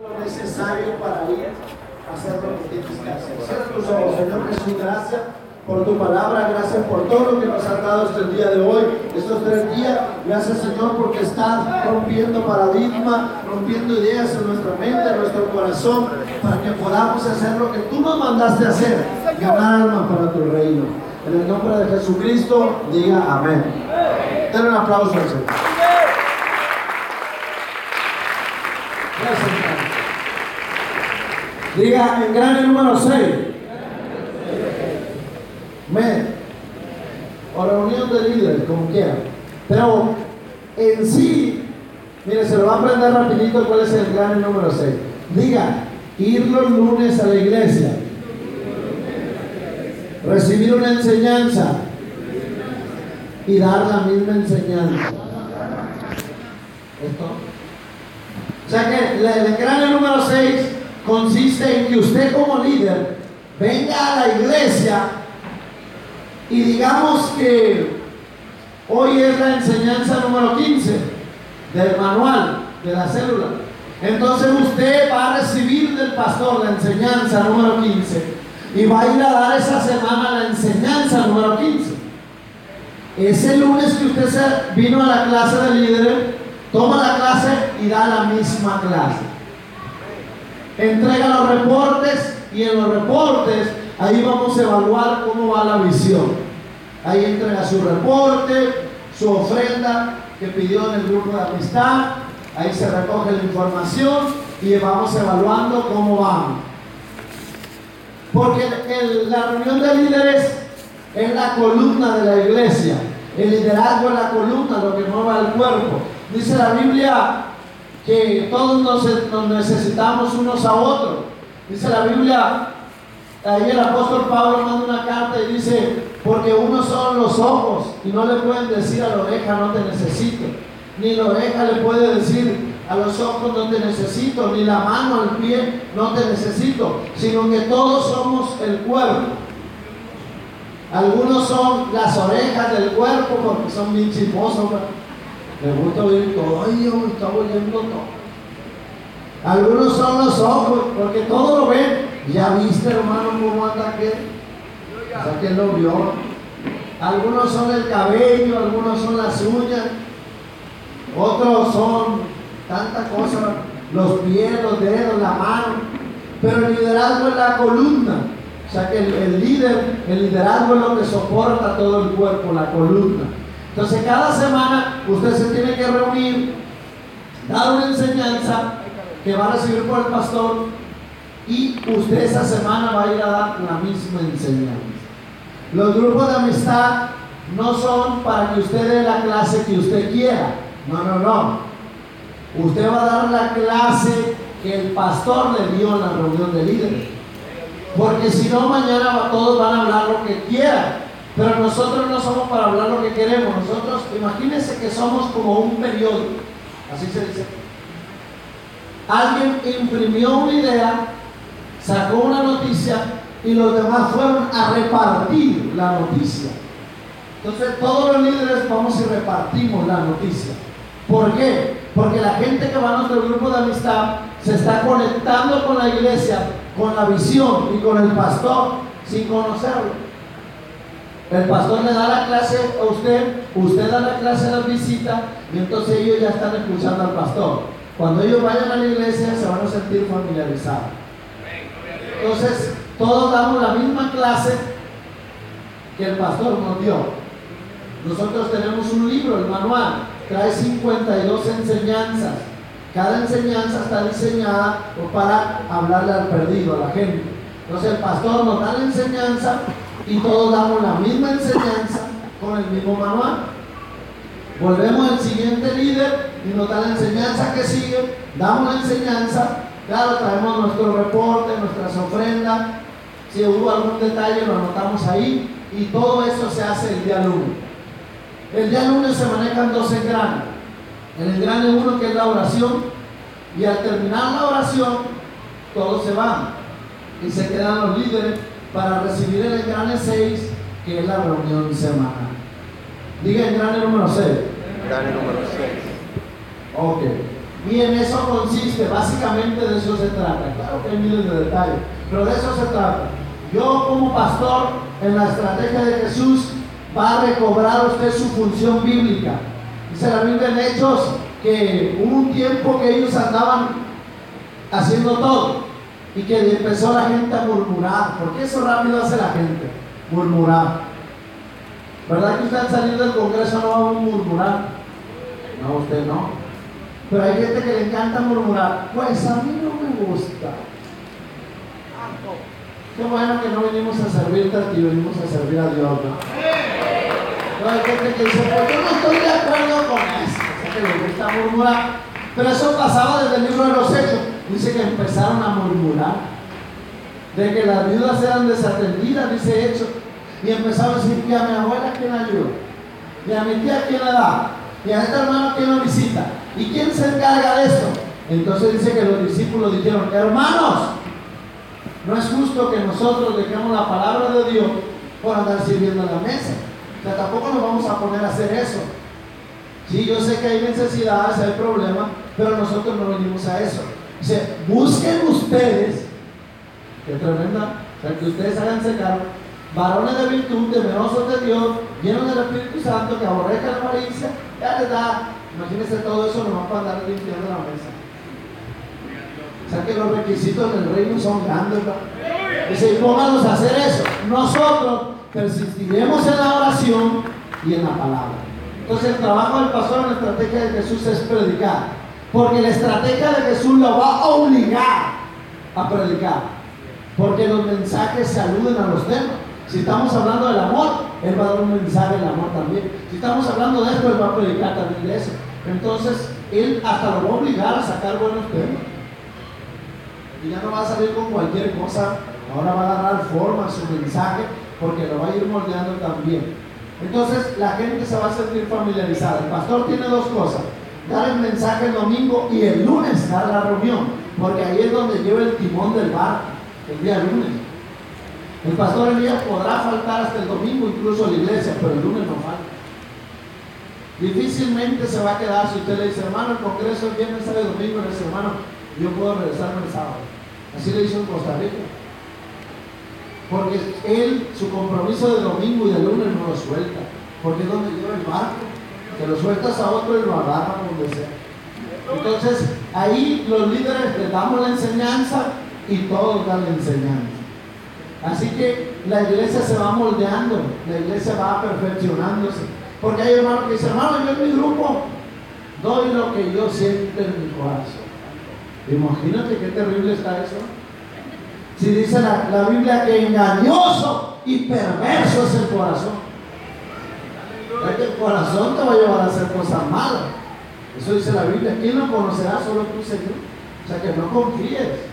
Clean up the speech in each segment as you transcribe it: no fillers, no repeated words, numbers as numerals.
Lo necesario para ir a hacer lo que tienes que hacer. Cierra tus ojos. Señor Jesús, gracias por tu palabra, gracias por todo lo que nos has dado este día de hoy, estos 3 días. Gracias, Señor, porque estás rompiendo paradigmas, rompiendo ideas en nuestra mente, en nuestro corazón, para que podamos hacer lo que tú nos mandaste hacer, ganar almas para tu reino. En el nombre de Jesucristo, diga amén. Den un aplauso al Señor. Gracias, Padre. Diga en gran número 6. O reunión de líderes, como quieran. Pero en sí, mire, se lo va a aprender rapidito cuál es el gran número 6. Diga, ir los lunes a la iglesia, recibir una enseñanza y dar la misma enseñanza. ¿Esto? O sea que el gran número 6 consiste en que usted como líder venga a la iglesia y digamos que hoy es la enseñanza número 15 del manual de la célula. Entonces usted va a recibir del pastor la enseñanza número 15 y va a ir a dar esa semana la enseñanza número 15. Ese lunes que usted vino a la clase de líderes, toma la clase y da la misma clase. Entrega los reportes y en los reportes ahí vamos a evaluar cómo va la visión. Ahí entrega su reporte, su ofrenda que pidió en el grupo de amistad. Ahí se recoge la información y vamos evaluando cómo vamos. Porque la reunión de líderes es la columna de la iglesia. El liderazgo es la columna, lo que mueve al cuerpo. Dice la Biblia que todos nos necesitamos unos a otros. Dice la Biblia, ahí el apóstol Pablo manda una carta y dice, porque unos son los ojos y no le pueden decir a la oreja no te necesito, ni la oreja le puede decir a los ojos no te necesito, ni la mano al pie no te necesito, sino que todos somos el cuerpo. Algunos son las orejas del cuerpo porque son bien chismosos, les gusta oír todo. Ay, yo me estaba oyendo todo. Algunos son los ojos porque todo lo ven. Ya viste, hermano, cómo anda aquel. O sea, que él lo vio. Algunos son el cabello, algunos son las uñas, otros son tantas cosas, los pies, los dedos, la mano. Pero el liderazgo es la columna. O sea que el liderazgo es lo que soporta todo el cuerpo, la columna. Entonces cada semana usted se tiene que reunir, dar una enseñanza que va a recibir por el pastor y usted esa semana va a ir a dar la misma enseñanza. Los grupos de amistad no son para que usted dé la clase que usted quiera. No. Usted va a dar la clase que el pastor le dio en la reunión de líderes. Porque si no, mañana todos van a hablar lo que quieran. Pero nosotros no somos para hablar lo que queremos. Nosotros, imagínense que somos como un periódico. Así se dice. Alguien imprimió una idea, sacó una noticia y los demás fueron a repartir la noticia. Entonces todos los líderes vamos y repartimos la noticia. ¿Por qué? Porque la gente que va a nuestro grupo de amistad se está conectando con la iglesia, con la visión y con el pastor sin conocerlo. El pastor le da la clase a usted da la clase a la visita y entonces ellos ya están escuchando al pastor. Cuando ellos vayan a la iglesia se van a sentir familiarizados. Entonces todos damos la misma clase que el pastor nos dio. Nosotros tenemos un libro, el manual, trae 52 enseñanzas. Cada enseñanza está diseñada para hablarle al perdido, a la gente. Entonces el pastor nos da la enseñanza y todos damos la misma enseñanza con el mismo manual. Volvemos al siguiente líder y nos da la enseñanza que sigue, damos la enseñanza, claro, traemos nuestro reporte, nuestras ofrendas, si hubo algún detalle lo anotamos ahí y todo eso se hace el día lunes. El día lunes se manejan 12 engranes. En el engrane 1 que es la oración y al terminar la oración todos se van y se quedan los líderes para recibir el engrane 6 que es la reunión semanal. Diga engrane número 6. Engrane número 6. Ok. Y en eso consiste, básicamente de eso se trata. Claro que hay miles de detalles, pero de eso se trata. Yo como pastor, en la estrategia de Jesús, va a recobrar usted su función bíblica. Dice la Biblia en Hechos que hubo un tiempo que ellos andaban haciendo todo y que empezó la gente a murmurar. ¿Por qué eso rápido hace la gente? Murmurar. ¿Verdad que usted al salir del Congreso no va a murmurar? No, usted no. Pero hay gente que le encanta murmurar. Pues a mí no me gusta. Qué bueno que no venimos a servirte a ti, venimos a servir a Dios, ¿no? Pero hay gente que dice, pues yo no estoy de acuerdo con eso. O sea, que le gusta murmurar. Pero eso pasaba desde el libro de los Hechos. Dice que empezaron a murmurar de que las viudas eran desatendidas, dice Hechos. Y empezaron a decir, ¿y a mi abuela quién ayuda? ¿Y a mi tía quién le da? ¿Y a este hermano quién lo visita? ¿Y quién se encarga de esto? Entonces dice que los discípulos dijeron, hermanos, no es justo que nosotros dejemos la palabra de Dios por andar sirviendo a la mesa. O sea, tampoco nos vamos a poner a hacer eso. Sí, yo sé que hay necesidades, hay problemas, pero nosotros no venimos a eso. Dice, busquen ustedes, qué tremenda, o sea, que ustedes háganse cargo, varones de virtud, temerosos de Dios, llenos del Espíritu Santo, que aborrezcan la malicia, ya les da, imagínense todo eso nomás para andar limpiando la mesa. O sea que los requisitos del reino son grandes, ¿verdad? Dice, pónganos a hacer eso. Nosotros persistiremos en la oración y en la palabra. Entonces el trabajo del pastor en la estrategia de Jesús es predicar, porque la estrategia de Jesús lo va a obligar a predicar, porque los mensajes se aluden a los temas. Si estamos hablando del amor, Él va a dar un mensaje del amor también. Si estamos hablando de esto, Él va a predicar también de eso. Entonces Él hasta lo va a obligar a sacar buenos temas. Y ya no va a salir con cualquier cosa, ahora va a agarrar forma su mensaje, porque lo va a ir moldeando también. Entonces la gente se va a sentir familiarizada. El pastor tiene dos cosas: dar el mensaje el domingo y el lunes dar la reunión, porque ahí es donde lleva el timón del barco, el día lunes. El pastor Elías podrá faltar hasta el domingo, incluso a la iglesia, pero el lunes no falta. Difícilmente se va a quedar si usted le dice, hermano, el congreso es viernes, sábado y domingo, y le dice, hermano, yo puedo regresarme el sábado. Así le hizo en Costa Rica. Porque él, su compromiso de domingo y de lunes no lo suelta, porque es donde lleva el barco. Te lo sueltas a otro y lo agarra donde sea. Entonces, ahí los líderes les damos la enseñanza y todos dan la enseñanza. Así que la iglesia se va moldeando, la iglesia va perfeccionándose. Porque hay hermanos que dicen, hermano, yo en mi grupo doy lo que yo siento en mi corazón. Imagínate qué terrible está eso. Si dice la Biblia que engañoso y perverso es el corazón. Es que el corazón te va a llevar a hacer cosas malas. Eso dice la Biblia. ¿Quién lo conocerá? Solo tú, Señor. O sea que no confíes.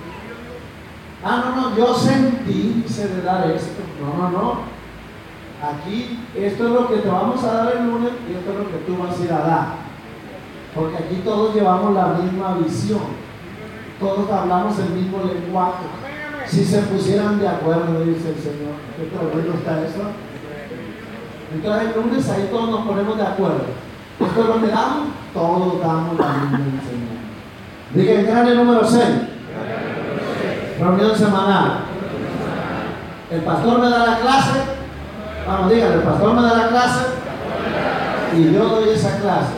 No, yo sentí, dice, de dar esto. No. Aquí, esto es lo que te vamos a dar el lunes y esto es lo que tú vas a ir a dar. Porque aquí todos llevamos la misma visión. Todos hablamos el mismo lenguaje. Si se pusieran de acuerdo, dice el Señor. ¿Qué tremendo está eso? Entonces el lunes ahí todos nos ponemos de acuerdo. Esto es lo que damos, todos damos la misma enseñanza. Diga el grande número 6. Reunión semanal. El pastor me da la clase. Vamos, díganle, el pastor me da la clase y yo doy esa clase.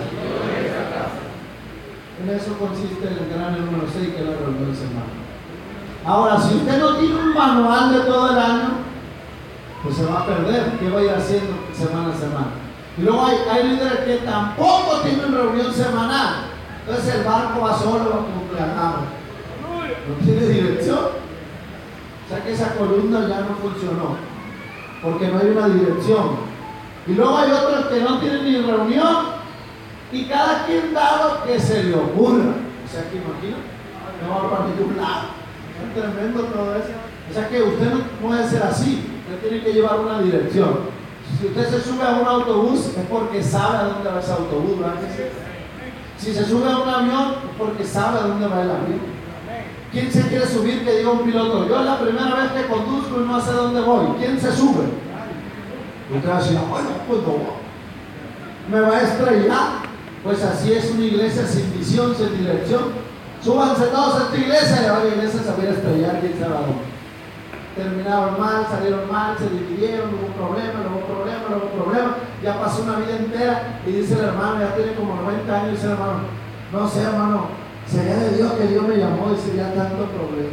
En eso consiste el gran número 6, que es la reunión semanal. Ahora, si usted no tiene un manual de todo el año, pues se va a perder. ¿Qué va a ir haciendo semana a semana? Y luego hay líderes que tampoco tienen reunión semanal. Entonces el barco va solo como planado. No tiene dirección. O sea que esa columna ya no funcionó, porque no hay una dirección. Y luego hay otros que no tienen ni reunión y cada quien da lo que se le ocurra. O sea que imagina, no va para ningún lado. Es tremendo todo eso. O sea que usted no puede ser así. Usted tiene que llevar una dirección. Si usted se sube a un autobús es porque sabe a dónde va ese autobús, ¿verdad? Si se sube a un avión es porque sabe a dónde va el avión. ¿Quién se quiere subir? Que diga un piloto, yo es la primera vez que conduzco y no sé dónde voy. ¿Quién se sube? Usted va a decir, bueno, pues no, me va a estrellar. Pues así es una iglesia sin visión, sin dirección. Súbanse todos a esta iglesia, y la iglesia se va a estrellar, quién sabe dónde. Terminaron mal, salieron mal, se dividieron, hubo problema, ya pasó una vida entera y dice el hermano, ya tiene como 90 años, y dice el hermano, no sé hermano, sería de Dios que Dios me llamó y sería tanto problema.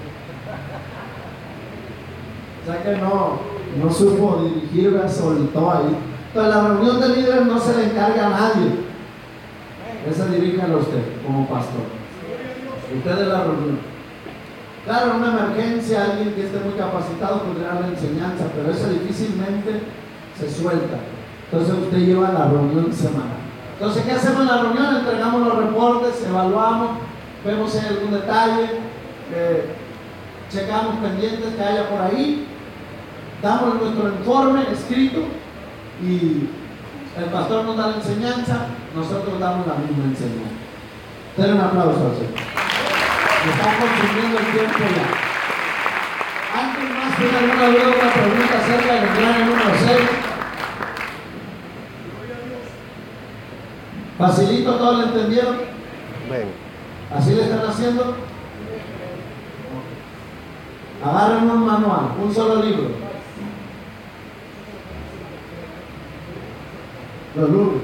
O sea que no supo dirigir, soltó ahí. Entonces la reunión de líderes no se le encarga a nadie, esa diríjala usted como pastor. Usted es la reunión. Claro, en una emergencia, alguien que esté muy capacitado podría dar la enseñanza, pero eso difícilmente se suelta. Entonces usted lleva la reunión semanal. Entonces, ¿qué hacemos en la reunión? Entregamos los reportes, evaluamos, vemos si hay algún detalle, checamos pendientes que haya por ahí, damos nuestro informe escrito y el pastor nos da la enseñanza, nosotros damos la misma enseñanza. Denle un aplauso al Señor. Está consumiendo el tiempo ya. ¿Alguien más tiene alguna duda o una pregunta acerca del engrane número 6? ¿Facilito? ¿Todos lo entendieron? Ven. ¿Así le están haciendo? Agarren un manual, un solo libro. Los lunes.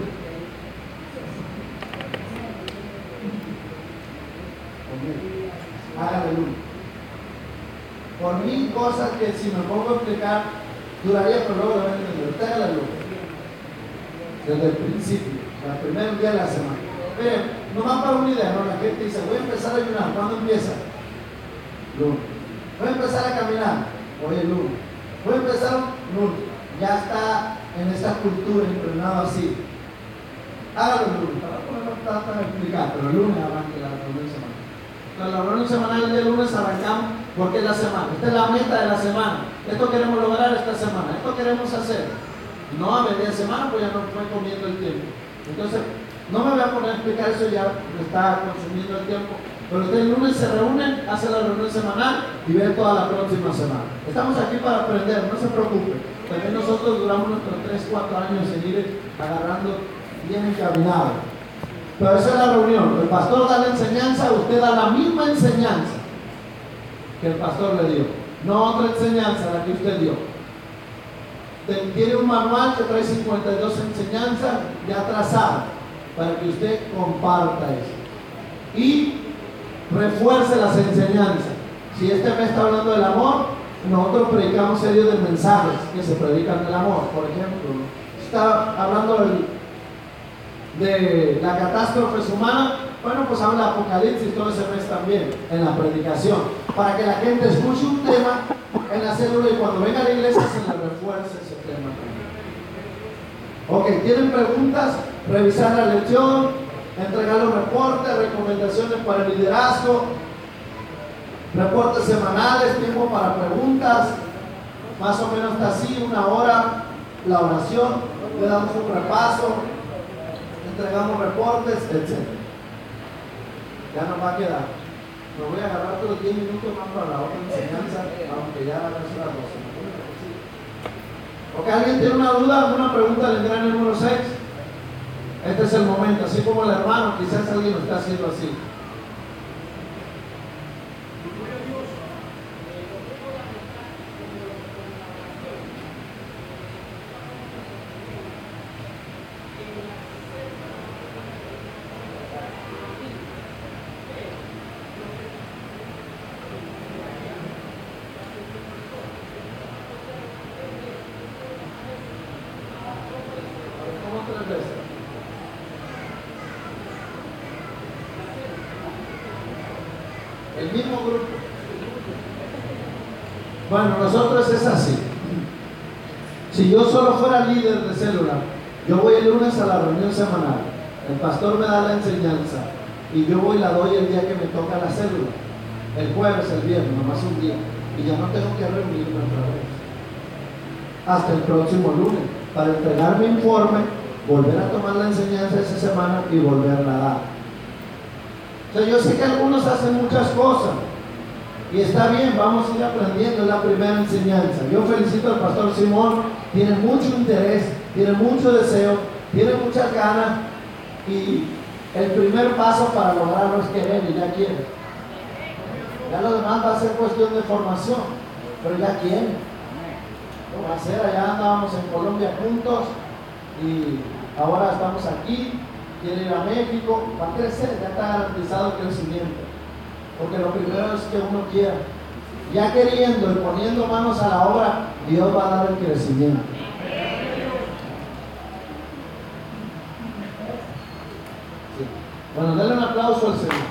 Hágale uno. Por 1000 cosas que si me pongo a explicar duraría, pero luego lo ven en el hágale uno. Desde el principio, el primer día de la semana. Miren, nomás para una idea, ¿no? La gente dice, voy a empezar a ayunar. ¿Cuándo empieza? Lunes. Voy a empezar a caminar. Hoy es lunes. Voy a empezar lunes. Ya está en esta cultura impregnado así. Hágalo el lunes. Para no tan explicar, pero el lunes arranque la reunión semanal. Entonces, la reunión semanal del lunes arrancamos porque es la semana. Esta es la meta de la semana. Esto queremos lograr esta semana. Esto queremos hacer. No a media semana, pues ya no estoy comiendo el tiempo. Entonces, no me voy a poner a explicar eso, ya me está consumiendo el tiempo. Pero ustedes el lunes se reúnen, hacen la reunión semanal y ven toda la próxima semana. Estamos aquí para aprender, no se preocupen. También nosotros duramos nuestros 3-4 años en ir agarrando bien encaminado. Pero esa es la reunión. El pastor da la enseñanza, usted da la misma enseñanza que el pastor le dio. No otra enseñanza, la que usted dio. Tiene un manual que trae 52 enseñanzas ya trazadas para que usted comparta eso. Y refuerce las enseñanzas. Si este mes está hablando del amor, nosotros predicamos series de mensajes que se predican del amor. Por ejemplo, está hablando de la catástrofe humana, bueno, pues habla de Apocalipsis todo ese mes también en la predicación, para que la gente escuche un tema en la célula y cuando venga a la iglesia se le refuerce ese tema también. Ok, ¿tienen preguntas? Revisar la lección, entregar los reportes, recomendaciones para el liderazgo, reportes semanales, tiempo para preguntas, más o menos está así, 1 hora, la oración, le damos un repaso, entregamos reportes, etc. Ya nos va a quedar. Me voy a agarrar otros 10 minutos más para la otra enseñanza, aunque ya van a ser las 12. ¿Ok? ¿Alguien tiene una duda, alguna pregunta del engrane número 6? Este es el momento, así como el hermano, quizás alguien lo está haciendo así. El mismo grupo. Bueno, nosotros es así. Si yo solo fuera líder de célula, yo voy el lunes a la reunión semanal, el pastor me da la enseñanza y yo voy y la doy el día que me toca la célula, el jueves, el viernes, nomás un día, y ya no tengo que reunirme otra vez hasta el próximo lunes para entregar mi informe, volver a tomar la enseñanza esa semana y volverla a dar. O sea, yo sé que algunos hacen muchas cosas y está bien, vamos a ir aprendiendo, es la primera enseñanza. Yo felicito al pastor Simón, tiene mucho interés, tiene mucho deseo, tiene muchas ganas y El primer paso para lograrlo es querer y ya quiere. Ya lo demás va a ser cuestión de formación, pero ya quiere. Lo va a hacer. Allá andábamos en Colombia juntos y ahora estamos aquí. Quiere ir a México, va a crecer, ya está garantizado el crecimiento. Porque lo primero es que uno quiera. Ya queriendo y poniendo manos a la obra, Dios va a dar el crecimiento. Sí. Bueno, denle un aplauso al Señor.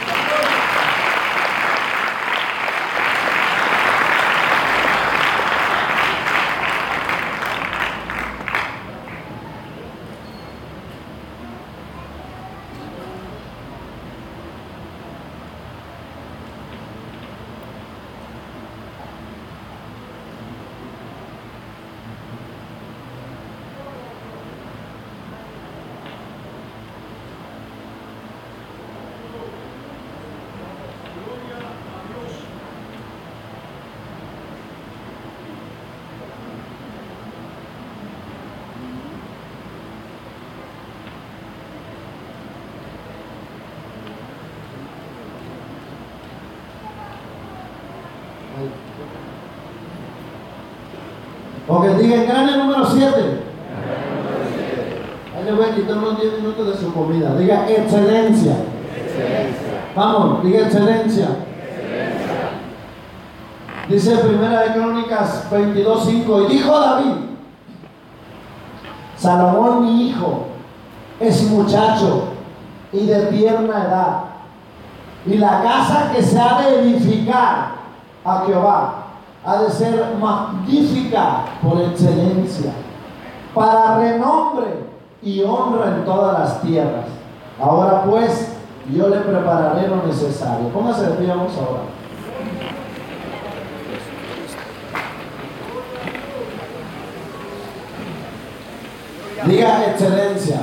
Ok, diga grande número 7. Ahí le voy a quitar unos 10 minutos de su comida. Diga excelencia. Vamos, diga excelencia. Dice Primera de Crónicas 22:5. Y dijo David: Salomón mi hijo es muchacho y de tierna edad, y la casa que se ha de edificar a Jehová ha de ser magnífica por excelencia, para renombre y honra en todas las tierras. Ahora pues, yo le prepararé lo necesario. Póngase de pie, vamos ahora. Diga excelencia.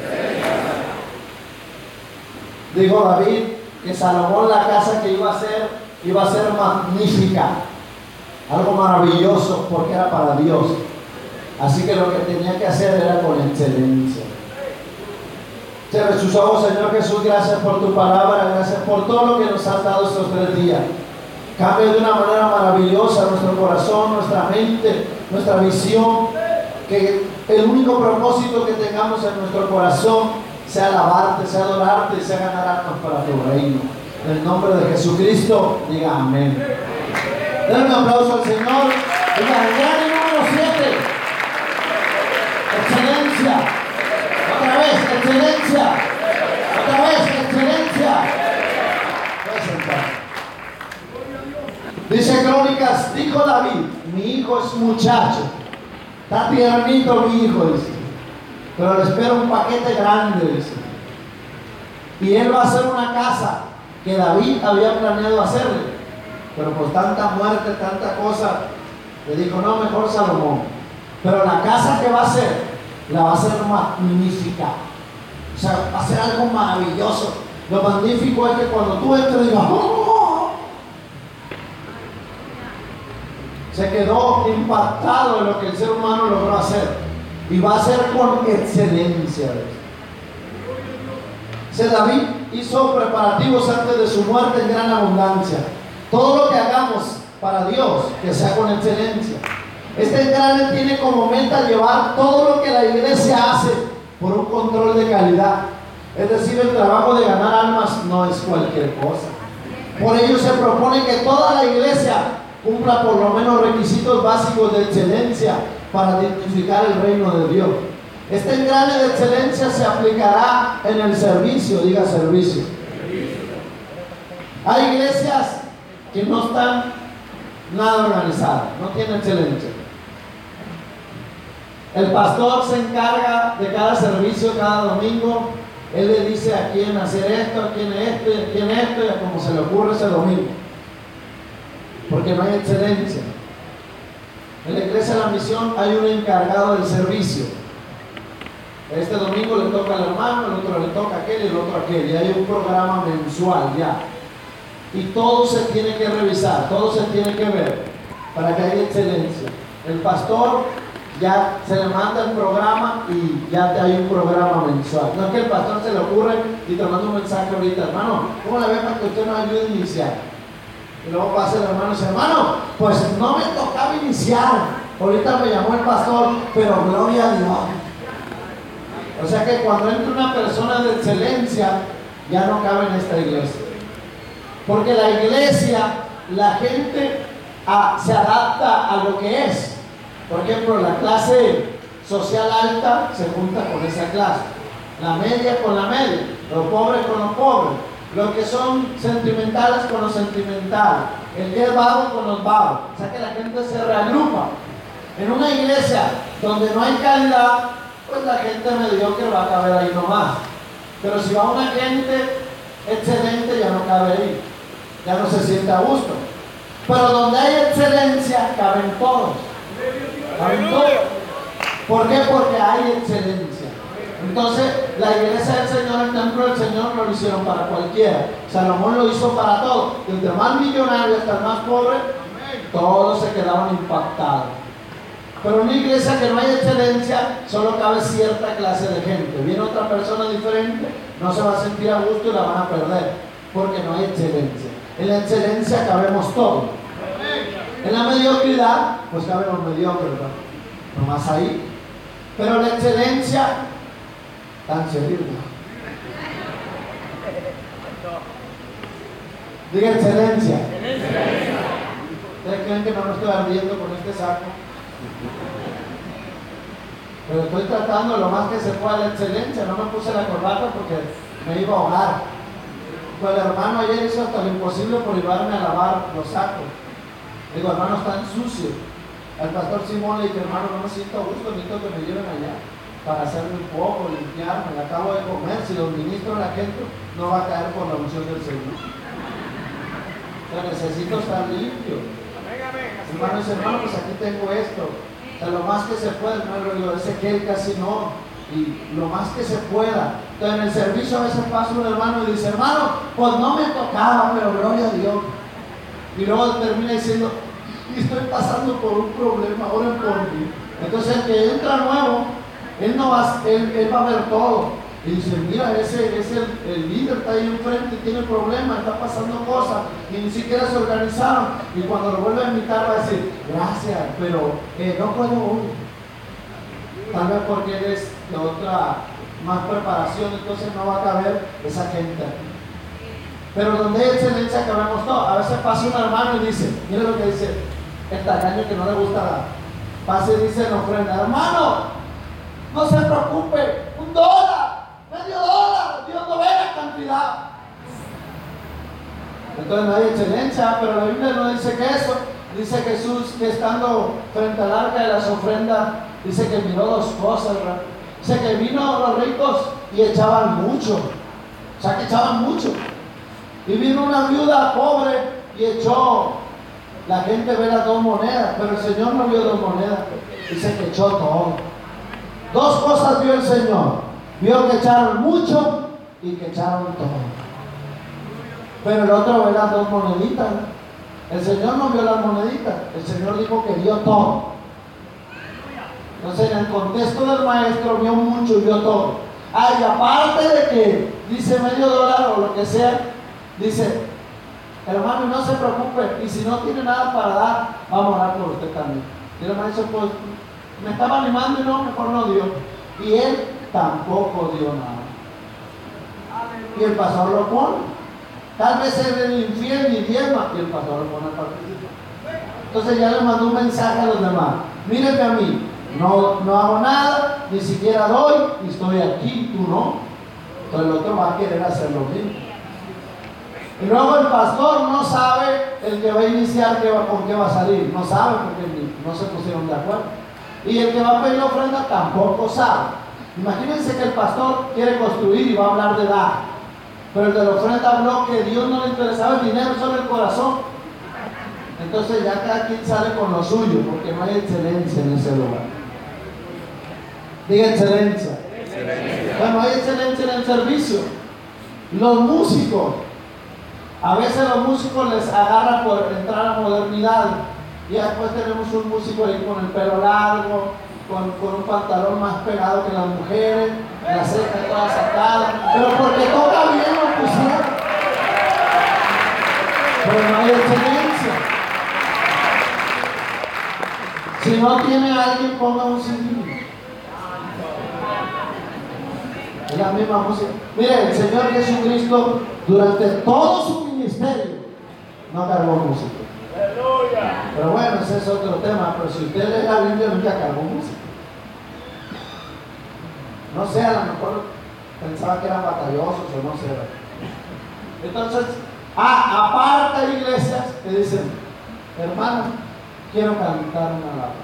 Dijo David que Salomón la casa que iba a ser magnífica. Algo maravilloso porque era para Dios. Así que lo que tenía que hacer era con excelencia. Cierre sus ojos, Señor Jesús, gracias por tu palabra, gracias por todo lo que nos has dado estos 3 días. Cambia de una manera maravillosa nuestro corazón, nuestra mente, nuestra visión. Que el único propósito que tengamos en nuestro corazón sea alabarte, sea adorarte, sea ganar almas para tu reino. En el nombre de Jesucristo, diga amén. Den un aplauso al Señor. Diga, el gran número 7. Excelencia. Otra vez, excelencia. Otra vez, excelencia. Dice Crónicas, dijo David: mi hijo es muchacho. Está tiernito mi hijo, dice. Pero le espera un paquete grande, dice. Y él va a hacer una casa que David había planeado hacerle. Pero por tanta muerte, tanta cosa, le dijo: no, mejor Salomón. Pero la casa que va a hacer, la va a hacer magnífica. O sea, va a ser algo maravilloso. Lo magnífico es que cuando tú entres digas: ¡oh! Se quedó impactado en lo que el ser humano logró hacer. Y va a ser con excelencia. David hizo preparativos antes de su muerte en gran abundancia. Todo lo que hagamos para Dios, que sea con excelencia. Este engrane tiene como meta llevar todo lo que la iglesia hace por un control de calidad. Es decir, el trabajo de ganar almas no es cualquier cosa. Por ello se propone que toda la iglesia cumpla por lo menos requisitos básicos de excelencia para dignificar el reino de Dios. Este engrane de excelencia se aplicará en el servicio, diga servicio. Hay iglesias que no están nada organizadas, no tienen excelencia. El pastor se encarga de cada servicio, cada domingo. Él le dice a quién hacer esto, a quién esto, a quién esto, y a como se le ocurre ese domingo. Porque no hay excelencia. En la iglesia de la misión hay un encargado del servicio. Este domingo le toca al hermano, el otro le toca a aquel y el otro a aquel. Y hay un programa mensual ya. Y todo se tiene que revisar, todo se tiene que ver para que haya excelencia. El pastor ya se le manda el programa y ya hay un programa mensual. No es que el pastor se le ocurre y te manda un mensaje ahorita, hermano, ¿cómo la ve para que usted nos ayude a iniciar? Y luego pasa el hermano y dice, hermano, pues no me tocaba iniciar. Ahorita me llamó el pastor, pero gloria a Dios. O sea que cuando entra una persona de excelencia, ya no cabe en esta iglesia. Porque la iglesia, la gente se adapta a lo que es. Por ejemplo, la clase social alta se junta con esa clase, la media con la media, los pobres con los pobres, los que son sentimentales con los sentimentales, el que es vago con los vagos. O sea que la gente se reagrupa. En una iglesia donde no hay calidad, pues la gente mediocre va a caber ahí nomás. Pero si va una gente excelente, ya no cabe ahí, ya no se siente a gusto. Pero donde hay excelencia, caben todos. ¿Caben todos? ¿Por qué? Porque hay excelencia. Entonces, la iglesia del Señor, el templo del Señor, no lo hicieron para cualquiera. Salomón lo hizo para todos. Desde el más millonario hasta el más pobre, todos se quedaban impactados. Pero en una iglesia que no hay excelencia, solo cabe cierta clase de gente. Viene otra persona diferente, no se va a sentir a gusto y la van a perder, porque no hay excelencia. En la excelencia cabemos todos. En la mediocridad, pues caben los mediocres, ¿no? Nomás ahí. Pero en la excelencia, tan serio. Diga excelencia. ¿Ustedes creen que no me estoy ardiendo con este saco? Pero estoy tratando lo más que se pueda la excelencia. No me puse la corbata porque me iba a ahogar. Pues el hermano ayer hizo hasta lo imposible por llevarme a lavar los sacos. Digo, hermano, están sucios. Al pastor Simón le dije, hermano, no me siento a gusto, necesito que me lleven allá para hacerme un poco, limpiarme. Acabo de comer, si los ministro la gente no va a caer por la unción del Señor. O sea, necesito estar limpio. Hermano dice, hermano, pues aquí tengo esto. O sea, lo más que se puede, hermano, digo, ese que él casi no. Y lo más que se pueda. Entonces en el servicio a veces pasa un hermano y dice, hermano, pues no me tocaba, pero gloria a Dios. Y luego termina diciendo, estoy pasando por un problema, oren por mí. Entonces el que entra nuevo, él va a ver todo. Y dice, mira, ese el líder está ahí enfrente, tiene problemas, está pasando cosas, y ni siquiera se organizaron. Y cuando lo vuelve a invitar va a decir, gracias, pero no puedo hoy. Tal vez porque él es de otra más preparación, entonces no va a caber esa gente aquí. Pero donde hay excelencia cabemos todos. A veces pasa un hermano y dice, mire lo que dice el tacaño que no le gusta dar. Pasa y dice en ofrenda, hermano, no se preocupe, $1, medio dólar, Dios no ve la cantidad. Entonces no hay excelencia, pero la Biblia no dice que eso. Dice Jesús que estando frente al arca de las ofrendas, dice que miró dos cosas, ¿verdad? Dice que vino los ricos y echaban mucho. O sea que echaban mucho. Y vino una viuda pobre y echó, la gente ve las 2 monedas, pero el Señor no vio 2 monedas, dice que echó todo. 2 cosas vio el Señor. Vio que echaron mucho y que echaron todo. Pero el otro ve las 2 moneditas. El Señor no vio las moneditas, el Señor dijo que vio todo. Entonces en el contexto del maestro vio mucho y vio todo. Y aparte de que dice medio dólar o lo que sea, dice, hermano, no se preocupe, y si no tiene nada para dar, vamos a orar por usted también. Y el maestro pues me estaba animando y no, mejor no dio. Y él tampoco dio nada. Y el pastor lo pone. Tal vez él es infiel y diezma, y el pastor lo pone a participar. Entonces ya le mandó un mensaje a los demás. Mírenme a mí, no hago nada, ni siquiera doy, y estoy aquí, tú no. Entonces el otro va a querer hacer lo mismo. Y luego el pastor no sabe el que va a iniciar con qué va a salir. No sabe porque no se pusieron de acuerdo. Y el que va a pedir la ofrenda tampoco sabe. Imagínense que el pastor quiere construir y va a hablar de dar. Pero el de la ofrenda habló que Dios no le interesaba el dinero, solo el corazón. Entonces ya cada quien sale con lo suyo, porque no hay excelencia en ese lugar. Diga excelencia. Bueno, hay excelencia en el servicio. Los músicos, a veces los músicos les agarra por entrar a modernidad. Y después tenemos un músico ahí con el pelo largo, con un pantalón más pegado que las mujeres, la ceja toda sacada, pero porque toca bien lo pusieron. Pero no hay excelencia. Si no tiene a alguien, ponga un CD. Es la misma música. Mire, el Señor Jesucristo durante todo su ministerio no cargó música. Pero bueno, ese es otro tema. Pero si usted lee la Biblia, nunca cargó música. No sé, a lo mejor pensaba que eran batallosos o no sé. Entonces, aparte de iglesias que dicen, hermano, quiero cantar una alabanza.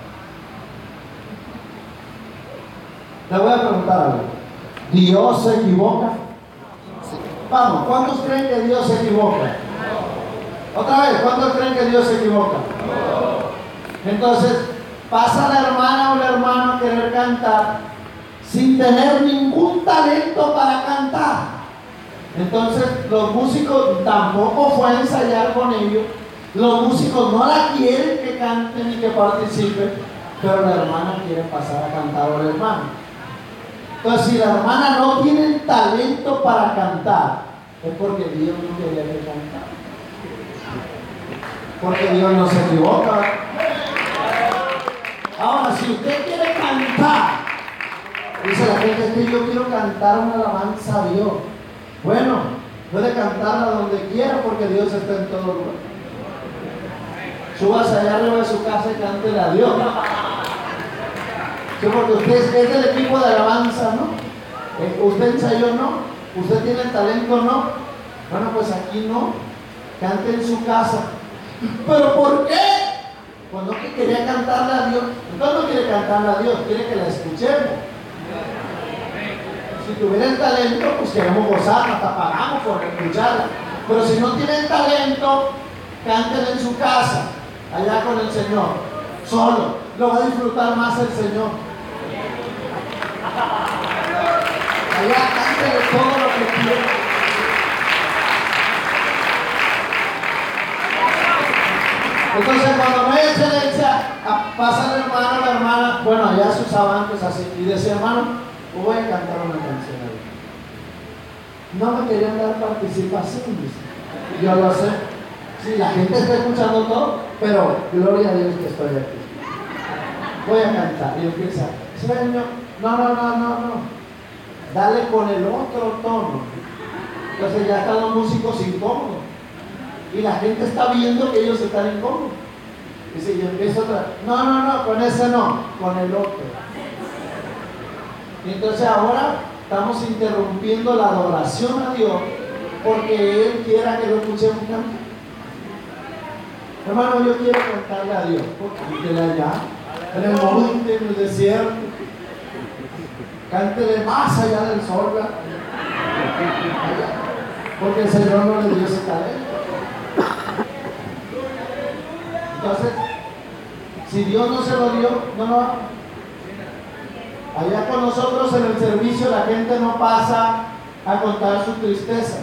Le voy a preguntar algo. ¿Dios se equivoca? Vamos, ¿cuántos creen que Dios se equivoca? Otra vez, ¿cuántos creen que Dios se equivoca? Entonces, pasa la hermana o el hermano a querer cantar sin tener ningún talento para cantar. Entonces, los músicos tampoco fue a ensayar con ellos. Los músicos no la quieren que canten y que participen, pero la hermana quiere pasar a cantar o el hermano. Entonces, si la hermana no tiene talento para cantar, es porque Dios no quería que cantara. Porque Dios no se equivoca. Ahora, si usted quiere cantar, dice la gente, es que yo quiero cantar una alabanza a Dios. Bueno, puede cantarla donde quiera porque Dios está en todo lugar. Súbase allá arriba de su casa y cántele a Dios. Sí, porque usted es del equipo de alabanza, ¿no? Usted ensayó, ¿no? Usted tiene el talento, ¿no? Bueno, pues aquí no. Cante en su casa. ¿Pero por qué? Pues no, que quería cantarle a Dios. Entonces no quiere cantarle a Dios, quiere que la escuchemos. Si tuvieran talento, pues queremos gozar, hasta pagamos por escucharla. Pero si no tienen talento, canten en su casa, allá con el Señor, solo. Lo va a disfrutar más el Señor. Allá cántele todo lo que quiera. Entonces, cuando no hay excelencia, pasa el hermano, la hermana, bueno, allá se usaban pues así, y decía, hermano, voy a cantar una canción ahí. No me querían dar participación, dice. Yo lo sé. Sí, la gente está escuchando todo, pero gloria a Dios que estoy aquí. Voy a cantar. Y empieza, sueño, no. Dale con el otro tono. Entonces ya están los músicos incómodos. Y la gente está viendo que ellos están incómodos. Dice, yo empiezo otra. No, con ese no, con el otro. Y entonces ahora estamos interrumpiendo la adoración a Dios porque Él quiera que lo escuchemos cantar. Hermano, yo quiero cantarle a Dios. Cántele allá, en el monte, en el desierto. Cántele más allá del sol, ¿verdad? Porque el Señor no le dio ese talento. Entonces, si Dios no se lo dio, no lo haga. Allá con nosotros en el servicio la gente no pasa a contar sus tristezas.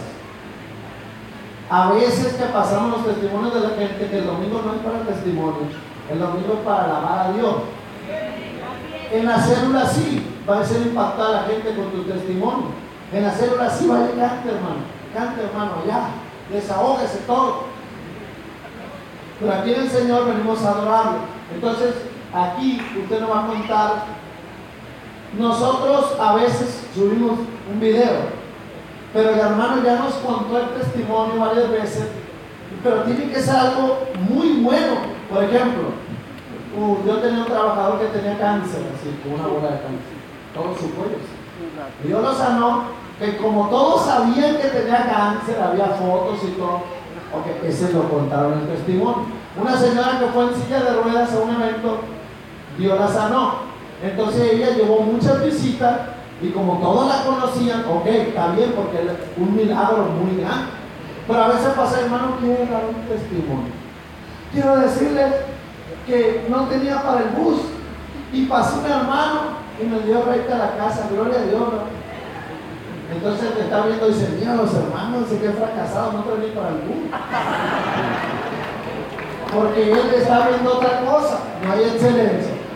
A veces que pasamos los testimonios de la gente, que el domingo no es para el testimonio, el domingo es para alabar a Dios. En la célula sí va a ser impactada la gente con tu testimonio. En la célula sí vaya, cante hermano, ya, desahógese todo. Pero aquí en el Señor venimos a adorarlo. Entonces, aquí usted nos va a contar. Nosotros a veces subimos un video, pero el hermano ya nos contó el testimonio varias veces, pero tiene que ser algo muy bueno. Por ejemplo, yo tenía un trabajador que tenía cáncer, así, con una bola de cáncer, todo su cuello. Y Dios lo sanó, que como todos sabían que tenía cáncer, había fotos y todo, ok, ese lo contaron en el testimonio. Una señora que fue en silla de ruedas a un evento, Dios la sanó. Entonces ella llevó muchas visitas y como todos la conocían, ok, está bien porque es un milagro muy grande. Pero a veces pasa, hermano, quiero dar un testimonio. Quiero decirles que no tenía para el bus y pasó un hermano y me dio recta a la casa, gloria a Dios, ¿no? Entonces te está viendo y dice, mira los hermanos, dice que fracasados, no traen ni para el bus. Porque él está viendo otra cosa, no hay excelencia.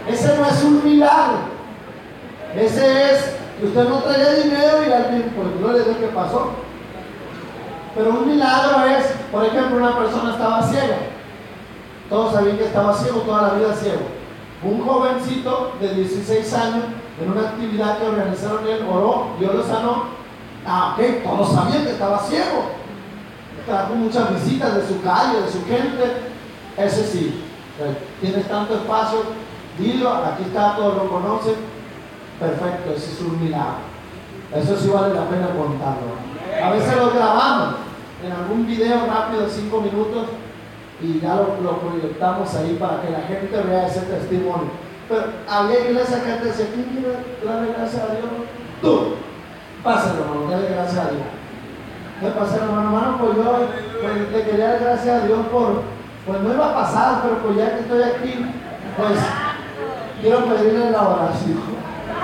Ese no es un milagro. Ese es que usted no traía dinero y alguien, pues no le dijo qué pasó. Pero un milagro es, por ejemplo, una persona estaba ciega. Todos sabían que estaba ciego, toda la vida ciego. Un jovencito de 16 años, en una actividad que organizaron él, oró, Dios lo sanó. Ok, todos sabían que estaba ciego. Trajo muchas visitas de su calle, de su gente. Ese sí, tienes tanto espacio, dilo, aquí está, todos lo conocen. Perfecto, ese es un milagro. Eso sí vale la pena contarlo. A veces lo grabamos en algún video rápido de 5 minutos y ya lo proyectamos ahí para que la gente vea ese testimonio. Pero había iglesias que te decía, ¿quién quiere darle gracias a Dios? Tú, pásalo, hermano, dale gracias a Dios. ¿Qué pasa, hermano? Pues yo le quería dar gracias a Dios pues no iba a pasar, pero pues ya que estoy aquí, pues quiero pedirle la oración.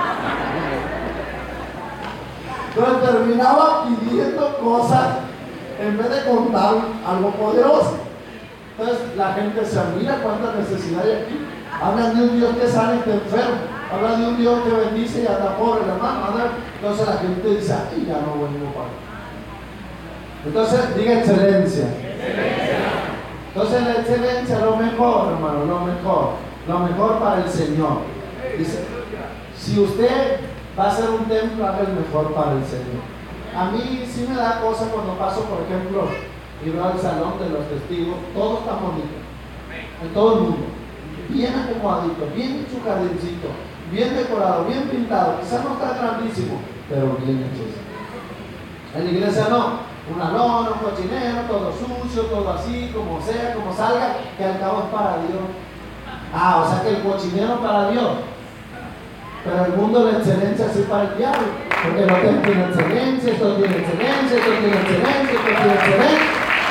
Pero terminaba pidiendo cosas en vez de contar algo poderoso. Entonces la gente se admira cuánta necesidad hay aquí. Hablan de un Dios que sana y te enferma. Hablan de un Dios que bendice y hasta pobre, hermano. Entonces la gente dice, ay, ya no venimos para acá. Entonces diga excelencia. Entonces la excelencia, lo mejor, hermano, lo mejor para el Señor. Dice, si usted va a hacer un templo, haga el mejor para el Señor. A mí sí me da cosa cuando paso, por ejemplo, y veo el salón de los testigos, todo está bonito, en todo el mundo, bien acomodadito, bien en su jardincito, bien decorado, bien pintado, quizás no está grandísimo, pero bien hecho. En la iglesia no. Una lona, un cochinero, todo sucio, todo así, como sea, como salga, que al cabo es para Dios. O sea que el cochinero para Dios. Pero el mundo de la excelencia sí para el diablo. Porque no tiene excelencia, esto tiene excelencia, esto tiene excelencia, esto tiene excelencia.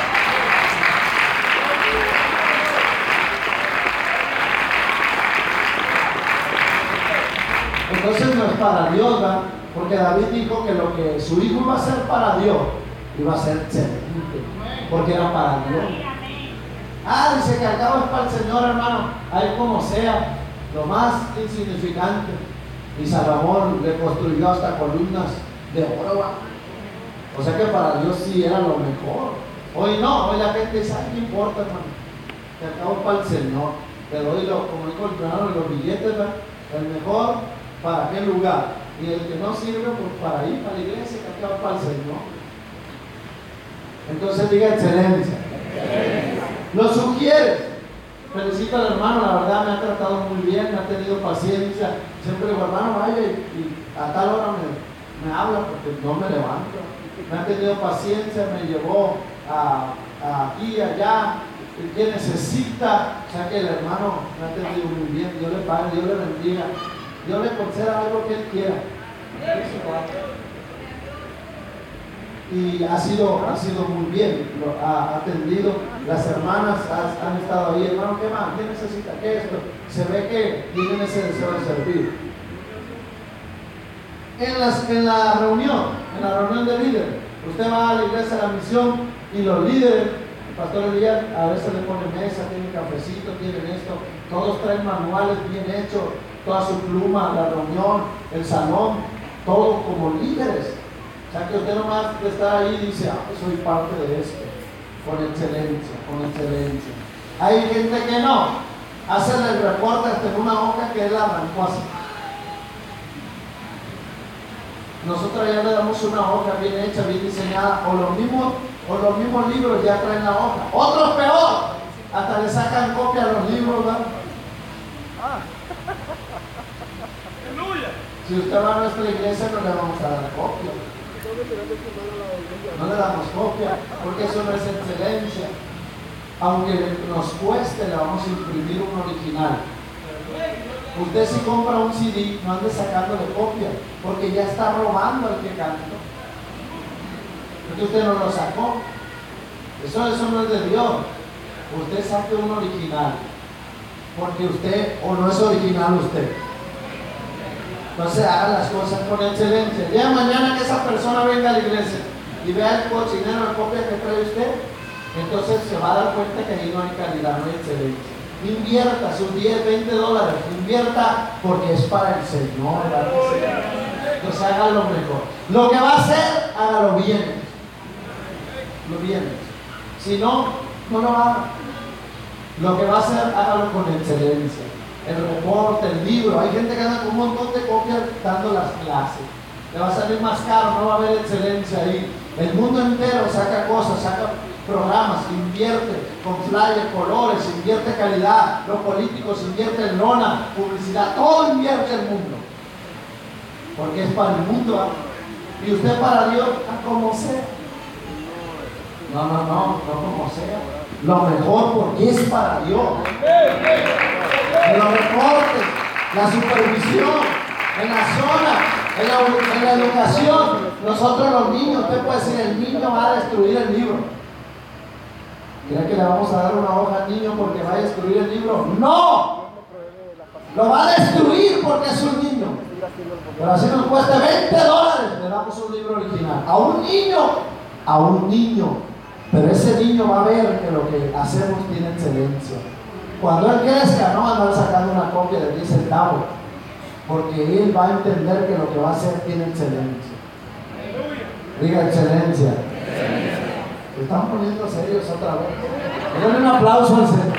Entonces no es para Dios, ¿verdad? Porque David dijo que lo que su hijo iba a hacer para Dios iba a ser excelente, porque era para Dios. Dice que al cabo es para el Señor, hermano, ahí como sea, lo más insignificante. Y Salomón le construyó hasta columnas de oro. O sea que para Dios sí era lo mejor. Hoy no, hoy la gente dice, ¿qué importa, hermano? Que al cabo es para el Señor. Pero hoy, como dijo el hermano, los billetes, ¿verdad? El mejor para qué lugar. Y el que no sirve, pues para ir, para la iglesia, que al cabo es para el Señor. Entonces diga excelencia. Lo sugiere. Felicito al hermano, la verdad me ha tratado muy bien, me ha tenido paciencia. Siempre digo, hermano, vaya y a tal hora me habla porque no me levanto. Me ha tenido paciencia, me llevó aquí, allá, que necesita. O sea que el hermano me ha tenido muy bien. Dios le pague, Dios le bendiga, Dios le conceda algo que él quiera. Y ha sido muy bien, lo ha atendido. Las hermanas han estado ahí, hermano, ¿qué más? ¿Qué necesita? ¿Qué esto? Se ve que tienen ese deseo de servir. En la reunión de líderes, usted va a la iglesia de la misión y los líderes, el pastor Elías a veces le pone mesa, tiene cafecito, tienen esto, todos traen manuales bien hechos, toda su pluma, la reunión, el salón, todo como líderes. O sea que usted nomás de estar ahí dice, pues soy parte de esto, con excelencia, con excelencia. Hay gente que no, hacen el reporte hasta en una hoja que él arrancó así. Nosotros ya le damos una hoja bien hecha, bien diseñada, o los mismos libros ya traen la hoja. Otros peor, hasta le sacan copia a los libros, ¿verdad? Si usted va a nuestra iglesia no le vamos a dar copia. No le damos copia, porque eso no es excelencia. Aunque nos cueste, le vamos a imprimir un original. Usted si compra un CD, no ande sacándole copia, porque ya está robando al que cantó. Porque usted no lo sacó. Eso no es de Dios. Usted saque un original, porque usted, o no es original usted. Entonces haga las cosas con excelencia. El día de mañana que esa persona venga a la iglesia y vea el cochinero, la copia que trae usted, entonces se va a dar cuenta que ahí no hay calidad, no hay excelencia. Invierta sus 10, 20 dólares. Invierta porque es para el Señor. Entonces haga lo mejor. Lo que va a hacer, hágalo bien. Lo bien. Si no, no lo haga. Lo que va a hacer, hágalo con excelencia. El reporte, el libro. Hay gente que anda con un montón de copias dando las clases. Le va a salir más caro, no va a haber excelencia ahí. El mundo entero saca cosas, saca programas, invierte con flyers, colores, invierte calidad. Los políticos invierten en lona, publicidad, todo invierte el mundo. Porque es para el mundo, ¿eh? Y usted para Dios, como sea. No como sea. Lo mejor porque es para Dios. En los reportes, la supervisión, en la zona, en la educación. Nosotros los niños, usted puede decir, el niño va a destruir el libro. ¿Cree que le vamos a dar una hoja al niño porque va a destruir el libro? ¡No! Lo va a destruir porque es un niño. Pero así nos cuesta 20 dólares, le damos un libro original. A un niño. Pero ese niño va a ver que lo que hacemos tiene excelencia. Cuando él crezca, no va a andar sacando una copia de 10 centavos. Porque él va a entender que lo que va a hacer tiene excelencia. Diga excelencia. Se están poniendo serios otra vez. Denle un aplauso al Señor.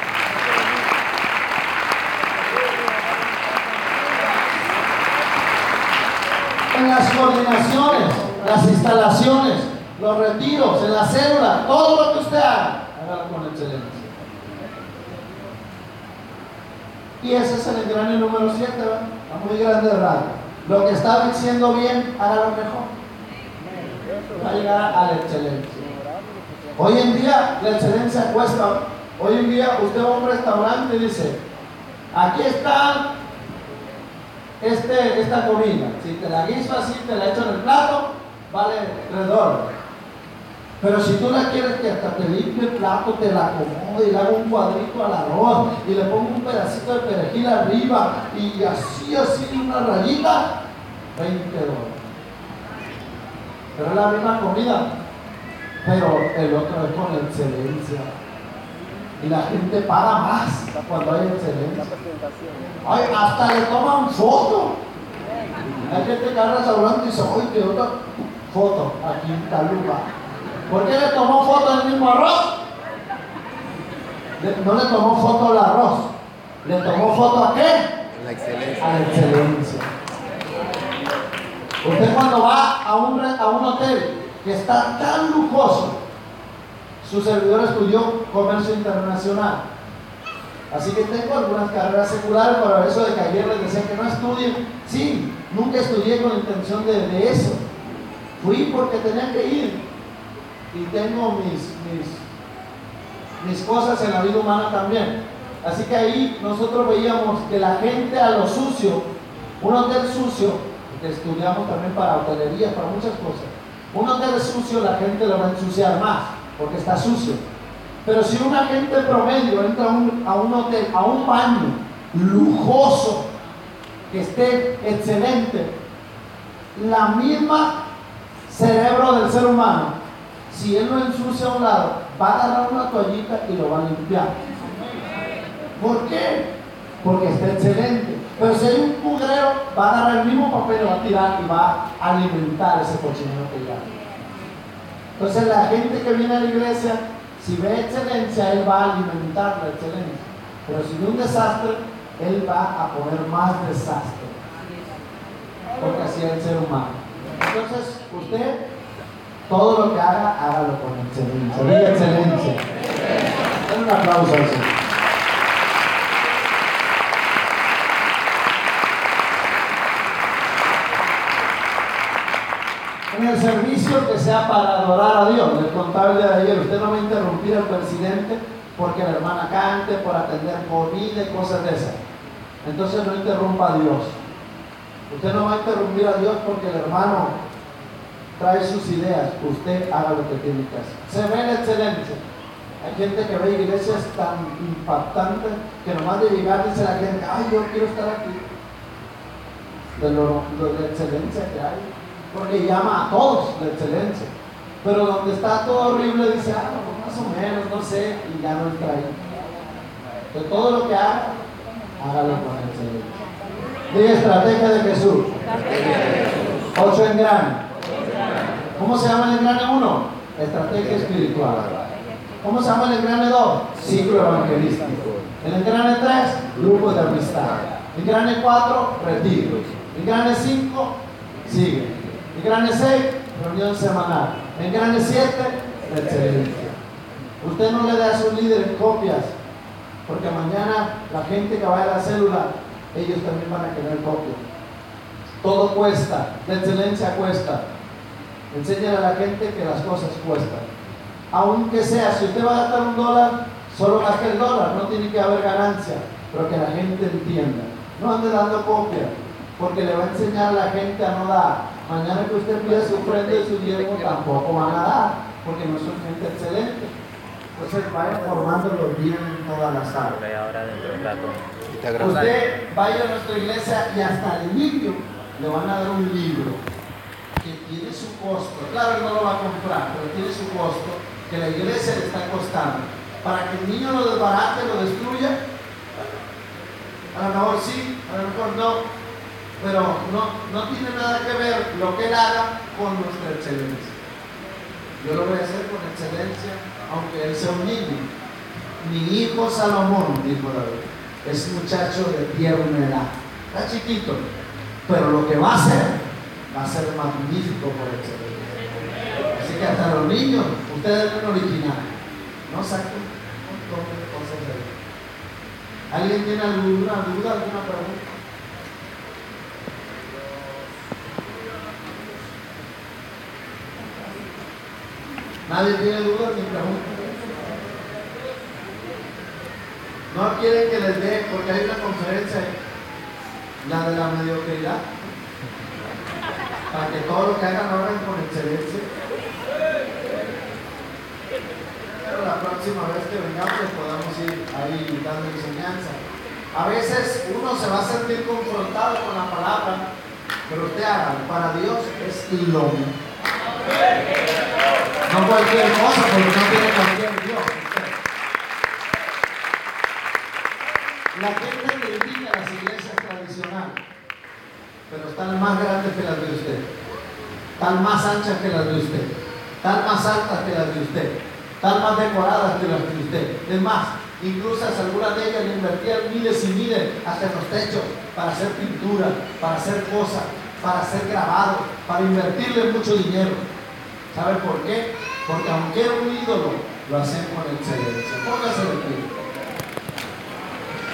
En las coordinaciones, las instalaciones, los retiros, en la célula, todo lo que usted haga, hágalo con excelencia. Y ese es el engrane número 7, ¿verdad? Está muy grande de radio. Lo que está diciendo bien, hágalo mejor. Va a llegar a la excelencia. Hoy en día la excelencia cuesta. Hoy en día usted va a un restaurante y dice, aquí está esta comida. Si te la guiso así, te la echo en el plato, vale $3. Pero si tú la quieres que hasta te limpie el plato, te la acomode y le hago un cuadrito al arroz y le pongo un pedacito de perejil arriba y así una rayita, $20. Pero es la misma comida, pero el otro es con excelencia. Y la gente paga más cuando hay excelencia. Ay, hasta le toman foto. Hay gente que agarra restaurante y dice, oye, que otra foto aquí en tal lugar. ¿Por qué le tomó foto del mismo arroz? No le tomó foto al arroz. ¿Le tomó foto a qué? La excelencia. A la excelencia. Usted cuando va a un hotel que está tan lujoso, su servidor estudió comercio internacional. Así que tengo algunas carreras seculares, pero eso de que ayer les decía que no estudien. Sí, nunca estudié con la intención de eso. Fui porque tenía que ir. Y tengo mis cosas en la vida humana también. Así que ahí nosotros veíamos que la gente a lo sucio, un hotel sucio, que estudiamos también para hotelería, para muchas cosas, un hotel sucio la gente lo va a ensuciar más, porque está sucio. Pero si una gente promedio entra a un hotel, a un baño lujoso, que esté excelente, la misma cerebro del ser humano, si él lo ensucia a un lado, va a agarrar una toallita y lo va a limpiar. ¿Por qué? Porque está excelente. Pero si hay un mugrero, va a agarrar el mismo papel, lo va a tirar y va a alimentar ese cochinero que ya. Entonces la gente que viene a la iglesia, si ve excelencia, él va a alimentar la excelencia. Pero si ve un desastre, él va a poner más desastre. Porque así es el ser humano. Entonces, usted, todo lo que haga, hágalo con excelencia. Diga excelencia. Den un aplauso al Señor. En el servicio que sea para adorar a Dios, les contaba el día de ayer, usted no va a interrumpir al presidente porque la hermana cante, por atender comida y cosas de esas. Entonces no interrumpa a Dios. Usted no va a interrumpir a Dios porque el hermano trae sus ideas. Usted haga lo que tiene que hacer. Se ve la excelencia. Hay gente que ve iglesias tan impactantes que nomás de llegar dice la gente, ay, yo quiero estar aquí. De la excelencia que hay. Porque llama a todos la excelencia. Pero donde está todo horrible dice, pues más o menos, no sé, y ya no entra ahí. Entonces, todo lo que haga, hágalo con excelencia. Diga estrategia de Jesús. 8 engranes. ¿Cómo se llama el engrane 1? Estrategia espiritual. ¿Cómo se llama el engrane 2? Ciclo evangelístico. El engrane 3, grupo de amistad. El engrane 4, retiro. El engrane 5, sigue. El engrane 6, reunión semanal. El engrane 7, excelencia. Usted no le dé a sus líderes copias, porque mañana la gente que vaya a la célula, ellos también van a querer copias. Todo cuesta, la excelencia cuesta. Enséñale a la gente que las cosas cuestan. Aunque sea, si usted va a gastar $1, solo gaste el $1, no tiene que haber ganancia, pero que la gente entienda. No ande dando copias, porque le va a enseñar a la gente a no dar. Mañana que usted pida su ofrenda y su diezmo, tampoco van a dar, porque no son gente excelente. Entonces vaya formándolo bien en todas las áreas. Usted vaya a nuestra iglesia y hasta el niño le van a dar un libro que tiene su costo. Claro, él no lo va a comprar, pero tiene su costo que la iglesia le está costando. Para que el niño lo desbarate, lo destruya. A lo mejor sí, a lo mejor no, pero no tiene nada que ver lo que él haga con nuestra excelencia. Yo lo voy a hacer con excelencia, aunque él sea un niño. Mi hijo Salomón, dijo David, es muchacho de tierna edad. Está chiquito, pero lo que va a ser magnífico por excelencia. Así que hasta los niños, ustedes ven original. No saquen un montón de cosas de ahí. ¿Alguien tiene alguna duda, alguna pregunta? ¿Nadie tiene dudas ni preguntas? ¿No quieren que les dé? Porque hay una conferencia, la de la mediocridad, para que todo lo que hagan lo hagan con excelencia. Pero la próxima vez que vengamos podamos ir ahí dando enseñanza. A veces uno se va a sentir confrontado con la palabra, pero usted haga, para Dios es lo mismo. No cualquier cosa, porque no tiene cualquier Dios. La gente critica las iglesias tradicionales, pero están más grandes que las de usted, están más anchas que las de usted, están más altas que las de usted, están más decoradas que las de usted. Es más, incluso algunas de ellas le invertían miles y miles hasta en los techos para hacer pintura, para hacer cosas, para hacer grabado, para invertirle mucho dinero. ¿Sabe por qué? Porque aunque era un ídolo, lo hacen con excelencia. Póngase de pie.